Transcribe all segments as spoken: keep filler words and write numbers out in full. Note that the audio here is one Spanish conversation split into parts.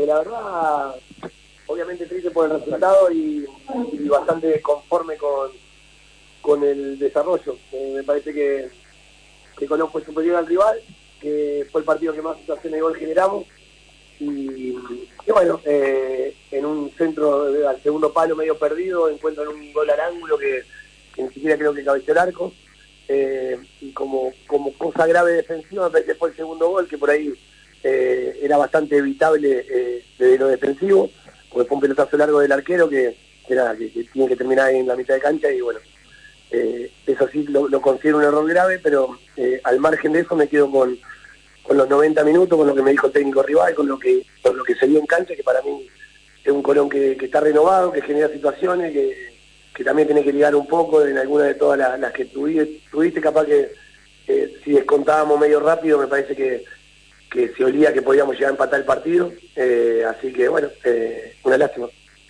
Eh, la verdad, obviamente triste por el resultado y, y bastante conforme con, con el desarrollo. Eh, me parece que, que Colón fue superior al rival, que fue el partido que más situaciones de gol generamos. Y, y bueno, eh, en un centro de, al segundo palo medio perdido, encuentran un gol al ángulo que, que ni siquiera creo que cabeció el arco. Eh, y como, como cosa grave defensiva, me parece que fue el segundo gol, que por ahí eh, era bastante evitable eh, desde lo defensivo, porque fue un pelotazo largo del arquero que, que, nada, que, que tiene que terminar en la mitad de cancha y bueno, eh, eso sí lo, lo considero un error grave, pero eh, al margen de eso me quedo con, con los noventa minutos, con lo que me dijo el técnico rival, con lo que, con lo que se vio en cancha, que para mí es un Colón que, que está renovado, que genera situaciones, que que también tiene que ligar un poco en alguna de todas las, las que tuviste, tuviste capaz que eh, si descontábamos medio rápido me parece que, que se olía que podíamos llegar a empatar el partido, eh, así que bueno, eh, una lástima.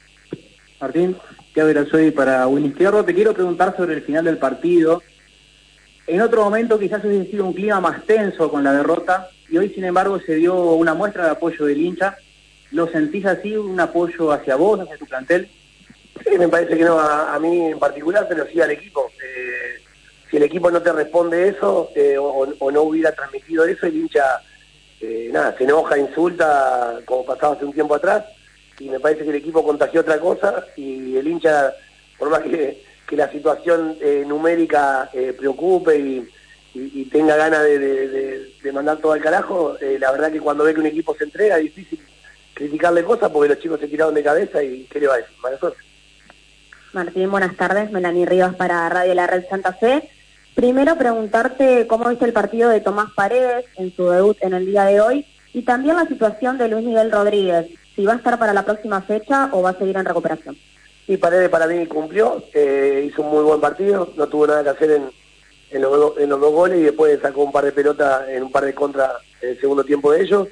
Martín, ¿qué soy para Win Izquierdo? Te quiero preguntar sobre el final del partido. En otro momento quizás hubiese sido un clima más tenso con la derrota y hoy sin embargo se dio una muestra de apoyo del hincha. ¿Lo sentís así, un apoyo hacia vos, hacia tu plantel? Sí, me parece que no a, a mí en particular, pero sí al equipo. Eh, si el equipo no te responde eso eh, o, o no hubiera transmitido eso, el hincha eh, nada, se enoja, insulta, como pasaba hace un tiempo atrás, y me parece que el equipo contagió otra cosa y el hincha, por más que, que la situación eh, numérica eh, preocupe y, y, y tenga ganas de, de, de, de mandar todo al carajo, eh, la verdad que cuando ve que un equipo se entrega es difícil criticarle cosas porque los chicos se tiraron de cabeza y ¿qué le va a decir? Mala suerte. Martín, buenas tardes. Melanie Rivas para Radio La Red Santa Fe. Primero preguntarte cómo viste el partido de Tomás Paredes en su debut en el día de hoy y también la situación de Luis Miguel Rodríguez, si va a estar para la próxima fecha o va a seguir en recuperación. Sí, Paredes para mí cumplió, eh, hizo un muy buen partido, no tuvo nada que hacer en, en, los, en los dos goles y después sacó un par de pelotas en un par de contras en el segundo tiempo de ellos.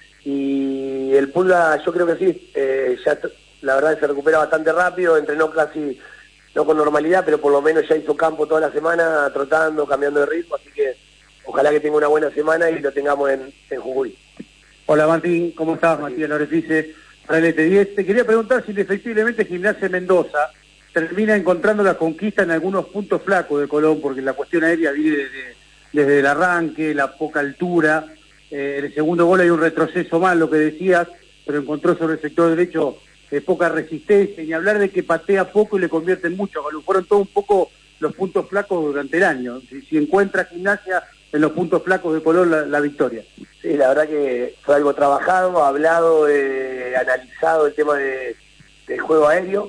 Y el Pulga yo creo que sí, eh, ya la verdad se recupera bastante rápido, entrenó casi, no con normalidad, pero por lo menos ya hizo campo toda la semana, trotando, cambiando de ritmo, así que ojalá que tenga una buena semana y lo tengamos en, en Jujuy. Hola Martín, ¿cómo estás? Matías Lorefice, T diez. Te quería preguntar si efectivamente Gimnasia Mendoza termina encontrando la conquista en algunos puntos flacos de Colón, porque la cuestión aérea viene desde, desde el arranque, la poca altura. Eh, en el segundo gol hay un retroceso más, lo que decías, pero encontró sobre el sector derecho eh, poca resistencia, y ni hablar de que patea poco y le convierte en mucho. Fueron todos un poco los puntos flacos durante el año. Si, si encuentra Gimnasia en los puntos flacos de Colón la, la victoria. Sí, la verdad que fue algo trabajado, hablado, eh, analizado el tema de, del juego aéreo,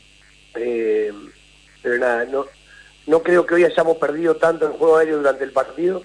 eh, pero nada, no, no creo que hoy hayamos perdido tanto en juego aéreo durante el partido,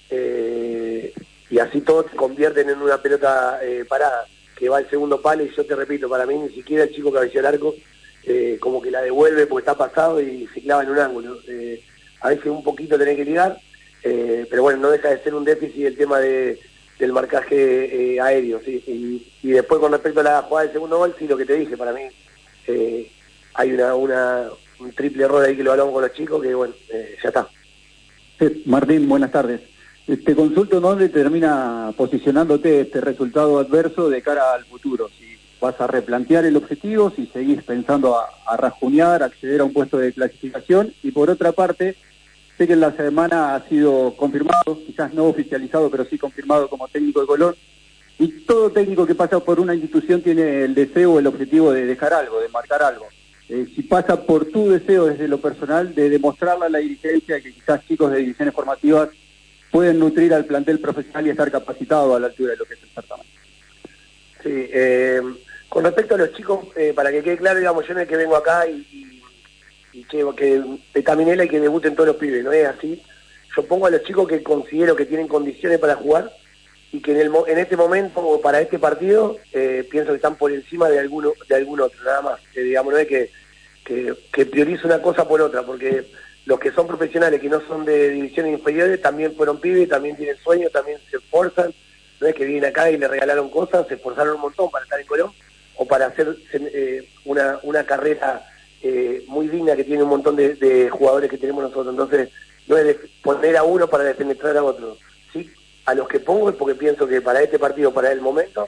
eh, y así todos se convierten en una pelota eh, parada, que va al segundo palo, y yo te repito, para mí ni siquiera el chico cabeció el arco, eh, como que la devuelve porque está pasado y se clava en un ángulo. Eh, a veces un poquito tenés que ligar, eh, pero bueno, no deja de ser un déficit el tema de, del marcaje eh, aéreo, ¿sí? Y, y después con respecto a la jugada del segundo gol, sí, lo que te dije, para mí eh, hay una, una un triple error ahí que lo hablamos con los chicos, que bueno, eh, ya está. Sí, Martín, buenas tardes. Te consulto dónde termina posicionándote este resultado adverso de cara al futuro. Si vas a replantear el objetivo, si seguís pensando a, a rajunear, acceder a un puesto de clasificación. Y por otra parte, sé que en la semana ha sido confirmado, quizás no oficializado, pero sí confirmado como técnico de Colón. Y todo técnico que pasa por una institución tiene el deseo, el objetivo de dejar algo, de marcar algo. Eh, si pasa por tu deseo desde lo personal de demostrarle a la dirigencia que quizás chicos de divisiones formativas pueden nutrir al plantel profesional y estar capacitado a la altura de lo que es el certamen. Sí, eh, con respecto a los chicos, eh, para que quede claro, digamos, yo no es que vengo acá y, y, y que, que petaminela y que debuten todos los pibes, no es así. Yo pongo a los chicos que considero que tienen condiciones para jugar y que en, el, en este momento o para este partido eh, pienso que están por encima de alguno de algún otro, nada más. Eh, digamos, no es que, que, que priorice una cosa por otra, porque los que son profesionales, que no son de divisiones inferiores, también fueron pibes, también tienen sueños, también se esfuerzan. No es que vienen acá y le regalaron cosas, se esforzaron un montón para estar en Colón o para hacer eh, una, una carrera eh, muy digna que tiene un montón de, de jugadores que tenemos nosotros. Entonces, no es de poner a uno para defenestrar a otro. ¿Sí? A los que pongo es porque pienso que para este partido, para el momento,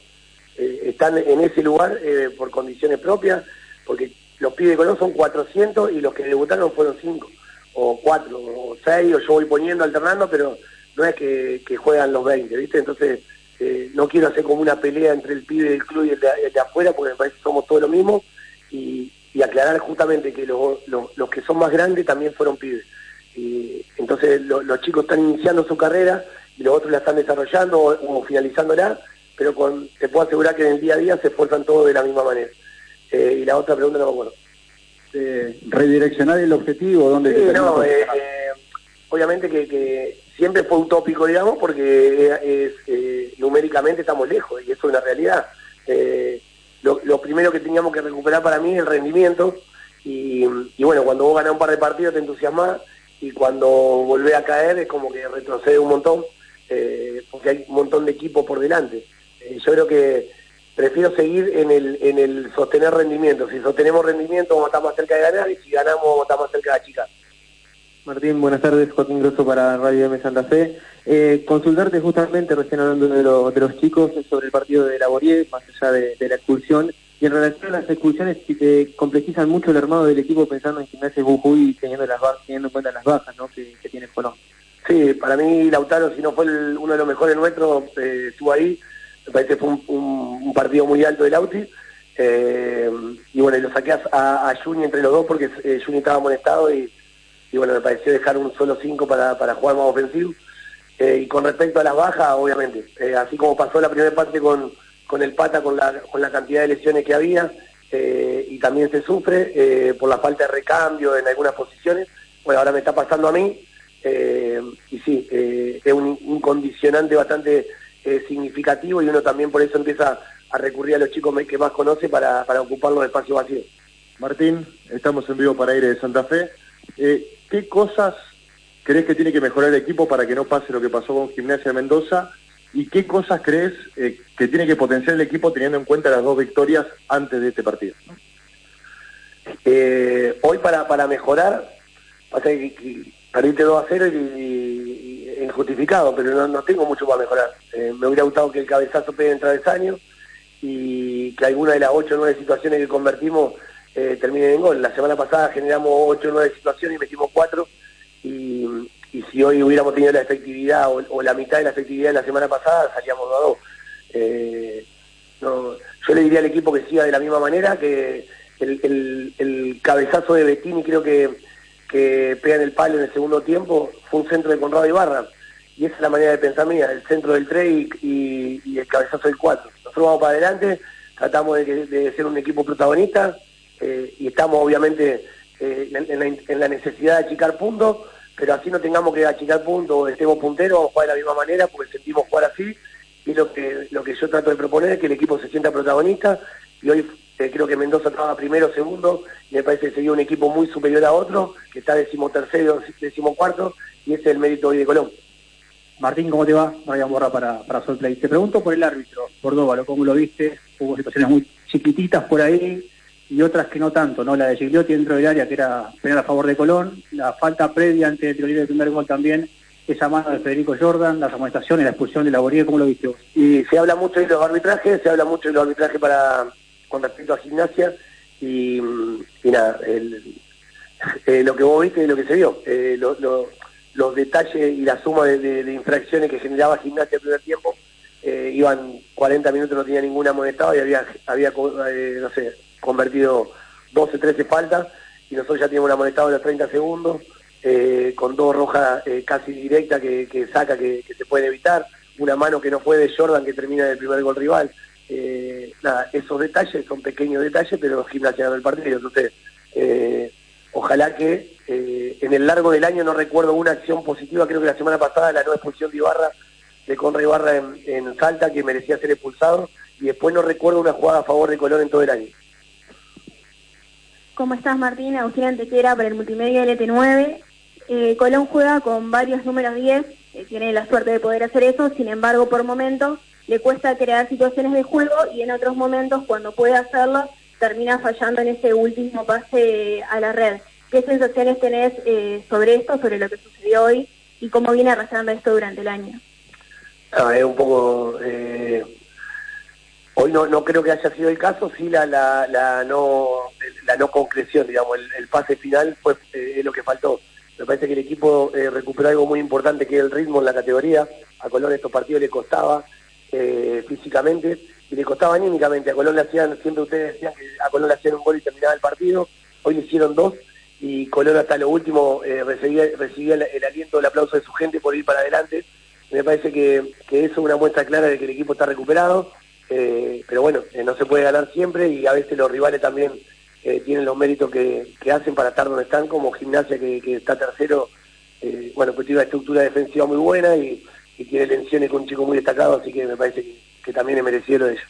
eh, están en ese lugar eh, por condiciones propias, porque los pibes de Colón son cuatrocientos y los que debutaron fueron cinco, o cuatro, o seis, o yo voy poniendo, alternando, pero no es que, que juegan los veinte, ¿viste? Entonces, eh, no quiero hacer como una pelea entre el pibe del club y el de, el de afuera, porque me parece que somos todos lo mismo, y, y aclarar justamente que los, los, los que son más grandes también fueron pibes. Y entonces lo, los chicos están iniciando su carrera y los otros la están desarrollando o, o finalizándola, pero con, te puedo asegurar que en el día a día se esfuerzan todos de la misma manera. Eh, y la otra pregunta no me acuerdo. Eh, redireccionar el objetivo, ¿dónde sí, te no, eh, eh, obviamente que, que siempre fue utópico, digamos, porque es, es, eh, numéricamente estamos lejos y eso es una realidad. Eh, lo, lo primero que teníamos que recuperar para mí es el rendimiento y, y bueno, cuando vos ganás un par de partidos te entusiasmás y cuando volvés a caer es como que retrocede un montón, eh, porque hay un montón de equipos por delante. Eh, yo creo que prefiero seguir en el en el sostener rendimiento. Si sostenemos rendimiento vamos a estar más cerca de ganar y si ganamos vamos a estar más cerca de achicar. Martín, buenas tardes, Joaquín Grosso para Radio M Santa Fe. Eh, consultarte justamente, recién hablando de, lo, de los chicos, sobre el partido de Laboriel, más allá de, de la expulsión, y en relación a las expulsiones, si te complejizan mucho el armado del equipo pensando en Gimnasia Jujuy y teniendo, las bajas, teniendo en cuenta las bajas, ¿no?, que, que tiene Colón. Sí, para mí Lautaro, si no fue el, uno de los mejores nuestros, eh, estuvo ahí. Me parece que fue un, un, un partido muy alto del Lauti. Eh, y bueno, y lo saqué a, a, a Juni entre los dos porque eh, Juni estaba amonestado y, y bueno, me pareció dejar un solo cinco para, para jugar más ofensivo. Eh, y con respecto a las bajas, obviamente, eh, así como pasó la primera parte con, con el Pata, con la, con la cantidad de lesiones que había, eh, y también se sufre eh, por la falta de recambio en algunas posiciones, bueno, ahora me está pasando a mí, eh, y sí, eh, es un, un condicionante bastante eh, significativo y uno también por eso empieza a recurrir a los chicos que más conoce para, para ocupar los espacios vacíos. Martín, estamos en vivo para Aire de Santa Fe. Eh, ¿Qué cosas crees que tiene que mejorar el equipo para que no pase lo que pasó con Gimnasia Mendoza? ¿Y qué cosas crees eh, que tiene que potenciar el equipo teniendo en cuenta las dos victorias antes de este partido? Eh, hoy para, para mejorar, pasa que, que perdiste dos a cero y, y, y injustificado, pero no, no tengo mucho para mejorar. Eh, me hubiera gustado que el cabezazo pegue en travesaño y que alguna de las ocho o nueve situaciones que convertimos eh, terminen en gol. La semana pasada generamos ocho o nueve situaciones y metimos cuatro. Y, y si hoy hubiéramos tenido la efectividad o, o la mitad de la efectividad de la semana pasada, salíamos dos a dos. Eh, no, yo le diría al equipo que siga de la misma manera, que el, el, el cabezazo de Bettini creo que, que pega en el palo en el segundo tiempo, fue un centro de Conrado Ibarra, y esa es la manera de pensar mía, el centro del tres y, y, y el cabezazo del cuatro. Nosotros vamos para adelante, tratamos de, de ser un equipo protagonista, eh, y estamos obviamente eh, en, la, en la necesidad de achicar puntos, pero así no tengamos que achicar puntos o estemos punteros, vamos a jugar de la misma manera porque sentimos jugar así, y lo que lo que yo trato de proponer es que el equipo se sienta protagonista, y hoy eh, creo que Mendoza estaba primero, segundo, y me parece que sería un equipo muy superior a otro, que está decimotercero, decimocuarto, y ese es el mérito hoy de Colón. Martín, ¿cómo te va? Brian Borra para, para Sol Play. Te pregunto por el árbitro, Cordóvalo, ¿cómo lo viste? Hubo situaciones muy chiquititas por ahí y otras que no tanto, ¿no? La de Gigliotti dentro del área, que era penal a favor de Colón, la falta previa antes del tiro libre del primer gol también, esa mano de Federico Jordan, las amonestaciones, la expulsión de Laboriel, ¿cómo lo viste vos? Y se habla mucho de los arbitrajes, se habla mucho de los arbitrajes para con respecto a Gimnasia, y, y nada, el, eh, lo que vos viste es lo que se vio, eh, lo, lo, los detalles y la suma de, de, de infracciones que generaba Gimnasia el primer tiempo, eh, iban cuarenta minutos, no tenía ninguna amonestada y había, había eh, no sé, convertido doce, trece faltas, y nosotros ya teníamos un amonestado de los treinta segundos, eh, con dos rojas eh, casi directas que, que saca, que, que se pueden evitar, una mano que no fue de Jordan que termina en el primer gol rival. Eh, nada, esos detalles son pequeños detalles, pero Gimnasia ganó el partido. Entonces, eh, ojalá que eh, en el largo del año no recuerdo una acción positiva. Creo que la semana pasada la no expulsión de Ibarra, de Conrado Ibarra en, en Salta, que merecía ser expulsado, y después no recuerdo una jugada a favor de Colón en todo el año. ¿Cómo estás, Martín? Agustín Antequera para el Multimedia L T nueve. Eh, Colón juega con varios números diez, eh, tiene la suerte de poder hacer eso, sin embargo, por momentos le cuesta crear situaciones de juego y en otros momentos, cuando puede hacerlo, termina fallando en ese último pase a la red. ¿Qué sensaciones tenés eh, sobre esto, sobre lo que sucedió hoy y cómo viene arrastrando esto durante el año? Ah, es un poco... Eh... Hoy no no creo que haya sido el caso, sí la la, la no la no concreción, digamos, el, el pase final fue eh, es lo que faltó. Me parece que el equipo eh, recuperó algo muy importante, que es el ritmo en la categoría. A Colón estos partidos le costaba eh, físicamente y le costaba anímicamente. A Colón le hacían, siempre ustedes decían que a Colón le hacían un gol y terminaba el partido, hoy le hicieron dos y Colón hasta lo último eh, recibía, recibía el, el aliento, el aplauso de su gente por ir para adelante. Me parece que, que eso es una muestra clara de que el equipo está recuperado, eh, pero bueno, eh, no se puede ganar siempre y a veces los rivales también eh, tienen los méritos que, que hacen para estar donde están, como Gimnasia que, que está tercero, eh, bueno, pues tiene una estructura defensiva muy buena y, y tiene tensiones con un chico muy destacado, así que me parece que, que también es merecido de ellos.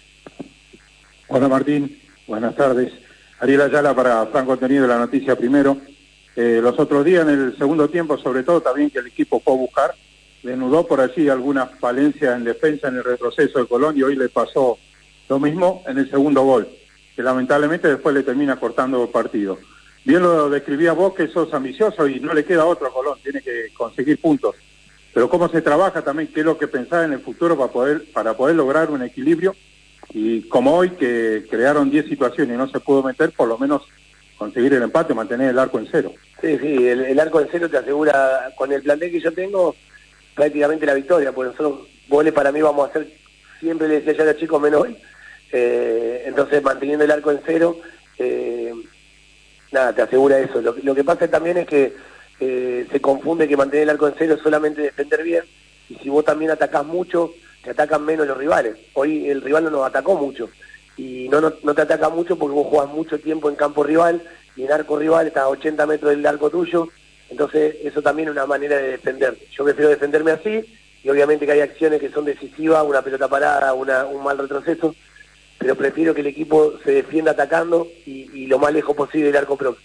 Hola Martín, buenas tardes. Ariel Ayala para Franco Contenido de la Noticia Primero. Eh, los otros días en el segundo tiempo, sobre todo también que el equipo fue a buscar, desnudó por allí algunas falencias en defensa en el retroceso de Colón y hoy le pasó lo mismo en el segundo gol, que lamentablemente después le termina cortando el partido. Bien lo describías vos, que sos ambicioso y no le queda otro a Colón, tiene que conseguir puntos. Pero cómo se trabaja también, qué es lo que pensás en el futuro para poder, para poder lograr un equilibrio, y como hoy que crearon diez situaciones y no se pudo meter, por lo menos conseguir el empate, mantener el arco en cero. Sí, sí, el, el arco en cero te asegura, con el plantel que yo tengo, prácticamente la victoria, porque nosotros goles para mí vamos a hacer, siempre le decía ya a los chicos, menos hoy, eh, entonces manteniendo el arco en cero, eh, nada, te asegura eso. Lo, lo que pasa también es que eh, se confunde que mantener el arco en cero es solamente defender bien, y si vos también atacás mucho, te atacan menos los rivales. Hoy el rival no nos atacó mucho, y no, no, no te ataca mucho porque vos jugás mucho tiempo en campo rival, y en arco rival estás a ochenta metros del arco tuyo, entonces eso también es una manera de defender. Yo prefiero defenderme así, y obviamente que hay acciones que son decisivas, una pelota parada, una, un mal retroceso, pero prefiero que el equipo se defienda atacando y, y lo más lejos posible del arco propio.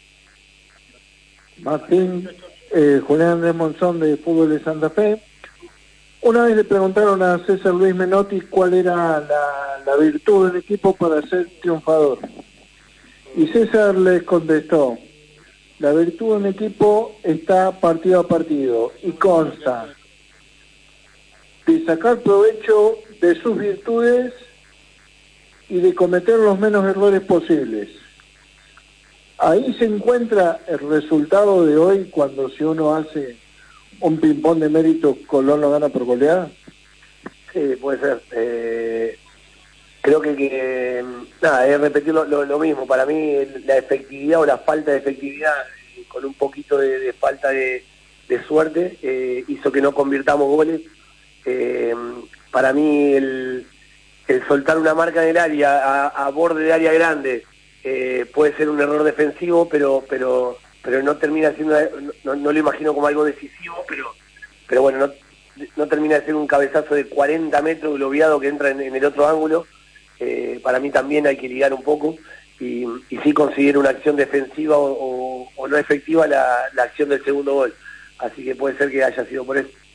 Martín, eh, Julián Andrés Monzón de Fútbol de Santa Fe. Una vez le preguntaron a César Luis Menotti cuál era la, la virtud del equipo para ser triunfador. Y César les contestó: la virtud de un equipo está partido a partido y consta de sacar provecho de sus virtudes y de cometer los menos errores posibles. Ahí se encuentra el resultado de hoy, cuando si uno hace un ping-pong de mérito, Colón lo gana por goleada. Sí, puede ser. Eh, creo que, que nada, es repetir lo, lo, lo mismo. Para mí la efectividad o la falta de efectividad, eh, con un poquito de, de falta de, de suerte, eh, hizo que no convirtamos goles. Eh, para mí el, el soltar una marca en el área a, a borde de área grande eh, puede ser un error defensivo, pero pero pero no termina siendo, no, no lo imagino como algo decisivo, pero pero bueno, no, no termina de ser un cabezazo de cuarenta metros globeado que entra en, en el otro ángulo. Eh, para mí también hay que ligar un poco y, y sí conseguir una acción defensiva o, o, o no efectiva la, la acción del segundo gol, así que puede ser que haya sido por eso.